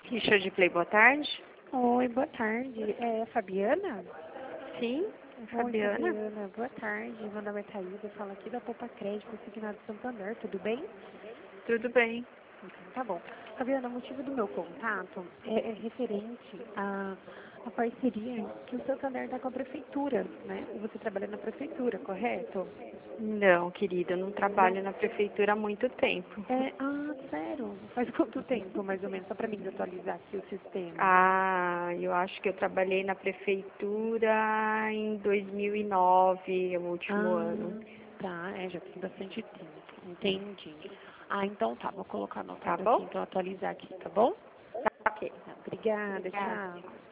Richard Play, boa tarde. Oi, boa tarde. É a Fabiana? Sim, Oi, Fabiana. Fabiana. Boa tarde. Meu nome é Thaís, eu falo aqui da Poupa Crédito, Signado Santander, tudo bem? Tudo bem. Então, tá bom. Fabiana, o motivo do meu contato é referente à parceria que o Santander dá com a prefeitura, né? Você trabalha na prefeitura, correto? Não, querida, eu não Não. trabalho na prefeitura há muito tempo. Sério? Faz quanto tempo, mais ou menos, só para mim atualizar aqui o sistema? Ah, eu acho que eu trabalhei na prefeitura em 2009, o último ano. Tá, já tem bastante tempo. Entendi. Então tá, vou colocar Tá anotado aqui, bom? então atualizar aqui, tá bom? Tá, ok. Obrigada, Obrigada. tchau.